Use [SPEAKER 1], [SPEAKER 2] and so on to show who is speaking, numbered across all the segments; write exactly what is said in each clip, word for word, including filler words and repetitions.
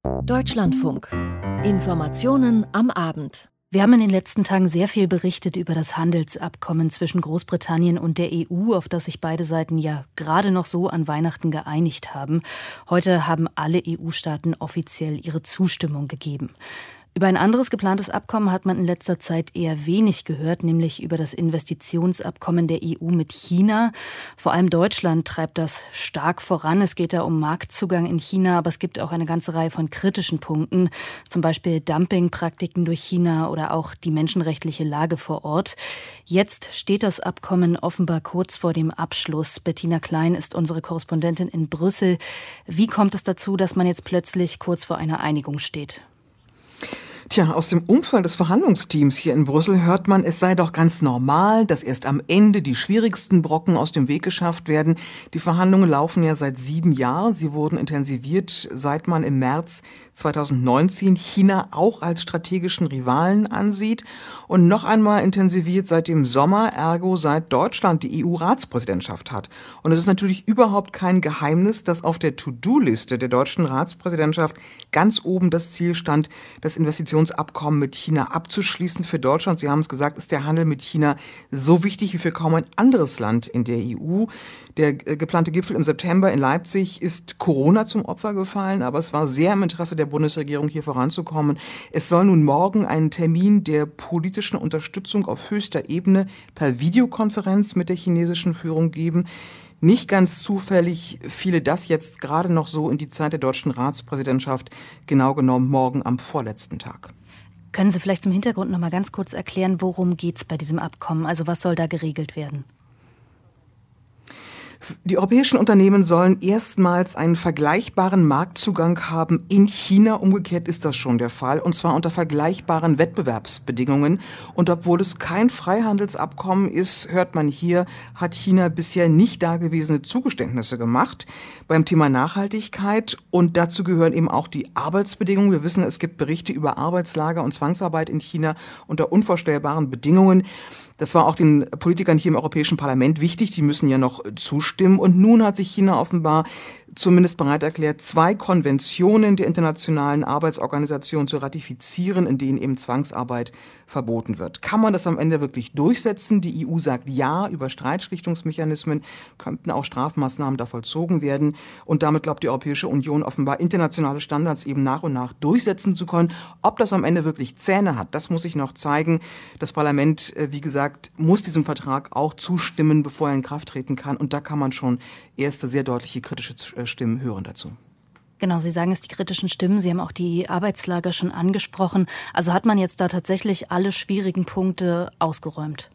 [SPEAKER 1] Deutschlandfunk. Informationen am Abend.
[SPEAKER 2] Wir haben in den letzten Tagen sehr viel berichtet über das Handelsabkommen zwischen Großbritannien und der E U, auf das sich beide Seiten ja gerade noch so an Weihnachten geeinigt haben. Heute haben alle E U-Staaten offiziell ihre Zustimmung gegeben. Über ein anderes geplantes Abkommen hat man in letzter Zeit eher wenig gehört, nämlich über das Investitionsabkommen der E U mit China. Vor allem Deutschland treibt das stark voran. Es geht da um Marktzugang in China, aber es gibt auch eine ganze Reihe von kritischen Punkten, zum Beispiel Dumpingpraktiken durch China oder auch die menschenrechtliche Lage vor Ort. Jetzt steht das Abkommen offenbar kurz vor dem Abschluss. Bettina Klein ist unsere Korrespondentin in Brüssel. Wie kommt es dazu, dass man jetzt plötzlich kurz vor einer Einigung steht?
[SPEAKER 3] Tja, aus dem Umfeld des Verhandlungsteams hier in Brüssel hört man, es sei doch ganz normal, dass erst am Ende die schwierigsten Brocken aus dem Weg geschafft werden. Die Verhandlungen laufen ja seit sieben Jahren. Sie wurden intensiviert, seit man im März zweitausendneunzehn China auch als strategischen Rivalen ansieht und noch einmal intensiviert seit dem Sommer, ergo seit Deutschland die E U-Ratspräsidentschaft hat. Und es ist natürlich überhaupt kein Geheimnis, dass auf der To-Do-Liste der deutschen Ratspräsidentschaft ganz oben das Ziel stand, das Investitionsabkommen mit China abzuschließen. Für Deutschland, Sie haben es gesagt, ist der Handel mit China so wichtig wie für kaum ein anderes Land in der E U. Der geplante Gipfel im September in Leipzig ist Corona zum Opfer gefallen, aber es war sehr im Interesse der Bundesregierung, hier voranzukommen. Es soll nun morgen einen Termin der politischen Unterstützung auf höchster Ebene per Videokonferenz mit der chinesischen Führung geben. Nicht ganz zufällig fiele das jetzt gerade noch so in die Zeit der deutschen Ratspräsidentschaft, genau genommen morgen am vorletzten Tag.
[SPEAKER 2] Können Sie vielleicht zum Hintergrund noch mal ganz kurz erklären, worum geht es bei diesem Abkommen? Also was soll da geregelt werden?
[SPEAKER 3] Die europäischen Unternehmen sollen erstmals einen vergleichbaren Marktzugang haben in China. Umgekehrt ist das schon der Fall, und zwar unter vergleichbaren Wettbewerbsbedingungen. Und obwohl es kein Freihandelsabkommen ist, hört man hier, hat China bisher nicht dagewesene Zugeständnisse gemacht beim Thema Nachhaltigkeit. Und dazu gehören eben auch die Arbeitsbedingungen. Wir wissen, es gibt Berichte über Arbeitslager und Zwangsarbeit in China unter unvorstellbaren Bedingungen. Das war auch den Politikern hier im Europäischen Parlament wichtig. Die müssen ja noch zustimmen. Und nun hat sich China offenbar zumindest bereit erklärt, zwei Konventionen der Internationalen Arbeitsorganisation zu ratifizieren, in denen eben Zwangsarbeit verboten wird. Kann man das am Ende wirklich durchsetzen? Die E U sagt ja, über Streitschlichtungsmechanismen könnten auch Strafmaßnahmen da vollzogen werden. Und damit glaubt die Europäische Union offenbar, internationale Standards eben nach und nach durchsetzen zu können. Ob das am Ende wirklich Zähne hat, das muss sich noch zeigen. Das Parlament, wie gesagt, muss diesem Vertrag auch zustimmen, bevor er in Kraft treten kann. Und da kann man schon erste sehr deutliche kritische Stimmen hören dazu.
[SPEAKER 2] Genau, Sie sagen es, die kritischen Stimmen. Sie haben auch die Arbeitslager schon angesprochen. Also hat man jetzt da tatsächlich alle schwierigen Punkte ausgeräumt?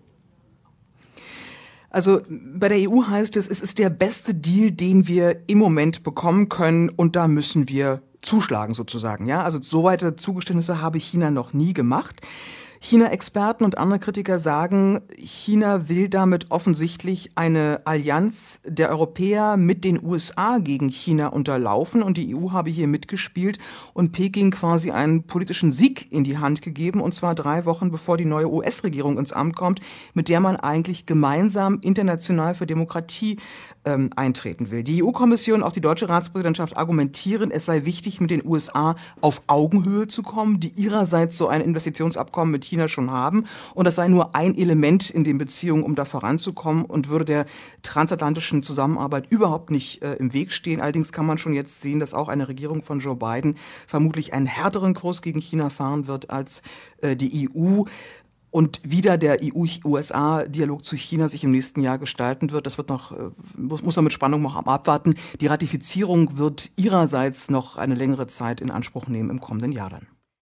[SPEAKER 3] Also bei der E U heißt es, es ist der beste Deal, den wir im Moment bekommen können, und da müssen wir zuschlagen sozusagen. Ja, also so weite Zugeständnisse habe China noch nie gemacht. China-Experten und andere Kritiker sagen, China will damit offensichtlich eine Allianz der Europäer mit den U S A gegen China unterlaufen, und die E U habe hier mitgespielt und Peking quasi einen politischen Sieg in die Hand gegeben, und zwar drei Wochen bevor die neue U S-Regierung ins Amt kommt, mit der man eigentlich gemeinsam international für Demokratie ähm, eintreten will. Die E U-Kommission, auch die deutsche Ratspräsidentschaft argumentieren, es sei wichtig, mit den U S A auf Augenhöhe zu kommen, die ihrerseits so ein Investitionsabkommen mit China schon haben. Und das sei nur ein Element in den Beziehungen, um da voranzukommen, und würde der transatlantischen Zusammenarbeit überhaupt nicht äh, im Weg stehen. Allerdings kann man schon jetzt sehen, dass auch eine Regierung von Joe Biden vermutlich einen härteren Kurs gegen China fahren wird als äh, die E U. Und wie da der E U-U S A-Dialog zu China sich im nächsten Jahr gestalten wird, das wird noch, muss, muss man mit Spannung noch abwarten. Die Ratifizierung wird ihrerseits noch eine längere Zeit in Anspruch nehmen im kommenden Jahr dann.